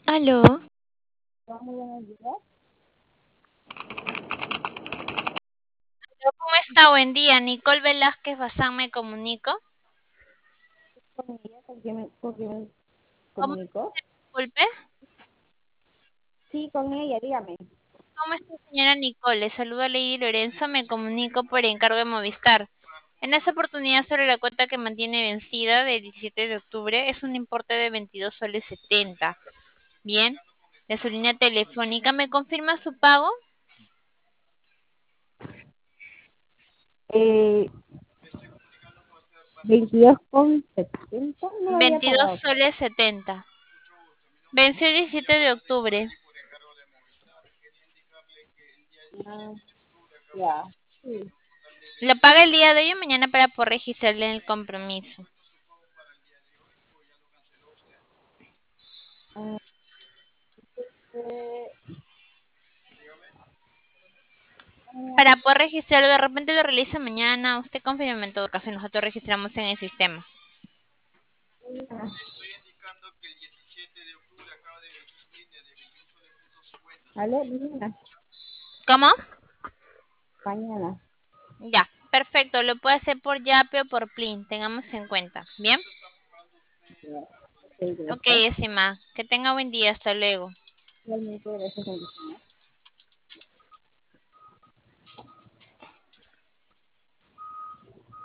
Aló, Muy buenos días. ¿cómo está? Buen día. Nicole Velázquez Bazán me comunico. Con ella, ¿con quién me ¿Cómo comunicó? disculpe? Sí, con ella, dígame. ¿Cómo está, señora Nicole? Le saluda Lady Lorenzo, me comunico por encargo de Movistar. En esta oportunidad sobre la cuota que mantiene vencida del 17 de octubre es un importe de 22 soles 70. Bien, de su línea telefónica, ¿me confirma su pago? Eh, 22,70 no lo había 22 pagado. soles 70. Venció el 17 de octubre. Ah, ya. Sí. Lo paga el día de hoy o mañana para poder registrarle en el compromiso. Ah, eh, Para poder registrarlo, de repente lo realiza mañana, usted confirma en todo caso y nosotros registramos en el sistema. mañana, ¿vale? ¿Cómo? Mañana. Ya, perfecto, lo puede hacer por Yape o por Plin, tengamos en cuenta. ¿Bien? Ya. Ok, Ok, gracias. estimada, que tenga buen día, hasta luego. Igualmente, gracias.